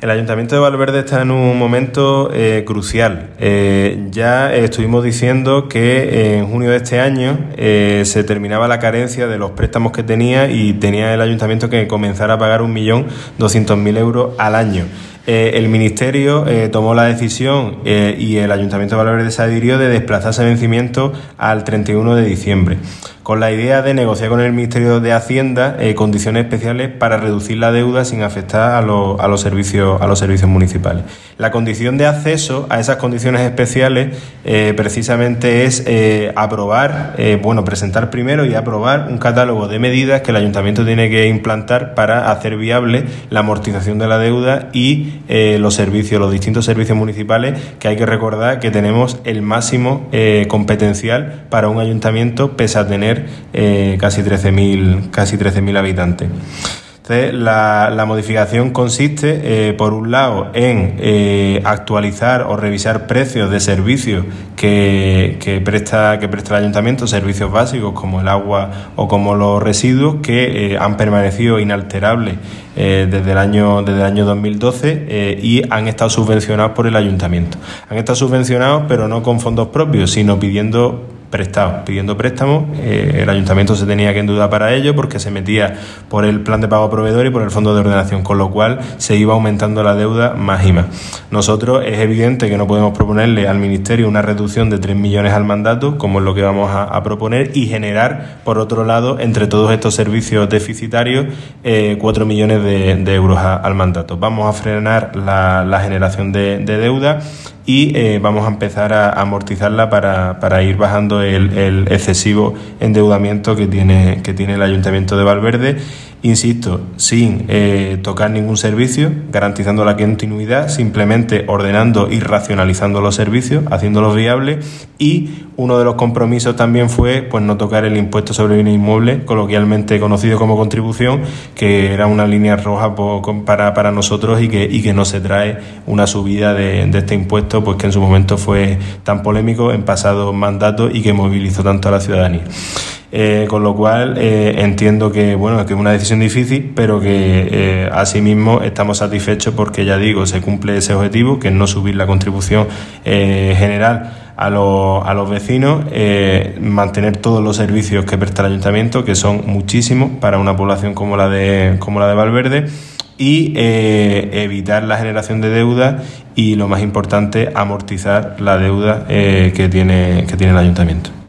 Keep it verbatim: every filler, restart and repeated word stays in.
El Ayuntamiento de Valverde está en un momento eh, crucial. Eh, ya estuvimos diciendo que eh, en junio de este año eh, se terminaba la carencia de los préstamos que tenía y tenía el Ayuntamiento que comenzar a pagar un millón doscientos mil euros al año. Eh, el Ministerio eh, tomó la decisión eh, y el Ayuntamiento de Valverde se adhirió de desplazarse a vencimiento al treinta y uno de diciembre, con la idea de negociar con el Ministerio de Hacienda eh, condiciones especiales para reducir la deuda sin afectar a, lo, a, los servicios, a los servicios municipales. La condición de acceso a esas condiciones especiales eh, precisamente es eh, aprobar, eh, bueno, presentar primero y aprobar un catálogo de medidas que el Ayuntamiento tiene que implantar para hacer viable la amortización de la deuda y eh, los servicios, los distintos servicios municipales, que hay que recordar que tenemos el máximo eh, competencial para un ayuntamiento pese a tener Eh, casi trece mil casi trece mil habitantes. Entonces, la, la modificación consiste, eh, por un lado, en eh, actualizar o revisar precios de servicios que, que, presta, que presta el Ayuntamiento, servicios básicos como el agua o como los residuos, que eh, han permanecido inalterables eh, desde el año desde el año dos mil doce eh, y han estado subvencionados por el Ayuntamiento. Han estado subvencionados, pero no con fondos propios, sino pidiendo prestados, pidiendo préstamos. Eh, el Ayuntamiento se tenía que endeudar para ello porque se metía por el plan de pago a proveedor y por el fondo de ordenación, con lo cual se iba aumentando la deuda más y más. Nosotros es evidente que no podemos proponerle al Ministerio una reducción de tres millones al mandato, como es lo que vamos a, a proponer, y generar, por otro lado, entre todos estos servicios deficitarios, eh, cuatro millones de, de euros a, al mandato. Vamos a frenar la, la generación de, de deuda y eh, vamos a empezar a amortizarla para, para ir bajando el, el excesivo endeudamiento que tiene, que tiene el Ayuntamiento de Valverde. Insisto, sin eh, tocar ningún servicio, garantizando la continuidad, simplemente ordenando y racionalizando los servicios, haciéndolos viables. Y uno de los compromisos también fue pues no tocar el impuesto sobre bienes inmuebles, coloquialmente conocido como contribución, que era una línea roja para, para nosotros y que, y que no se trae una subida de, de este impuesto, pues que en su momento fue tan polémico en pasados mandatos y que movilizó tanto a la ciudadanía. Eh, con lo cual eh, entiendo que bueno que es una decisión difícil, pero que eh, asimismo estamos satisfechos porque, ya digo, se cumple ese objetivo, que es no subir la contribución eh, general a los, a los vecinos, eh, mantener todos los servicios que presta el Ayuntamiento, que son muchísimos para una población como la de, como la de Valverde, y eh, evitar la generación de deuda y, lo más importante, amortizar la deuda eh, que tiene, que tiene el Ayuntamiento.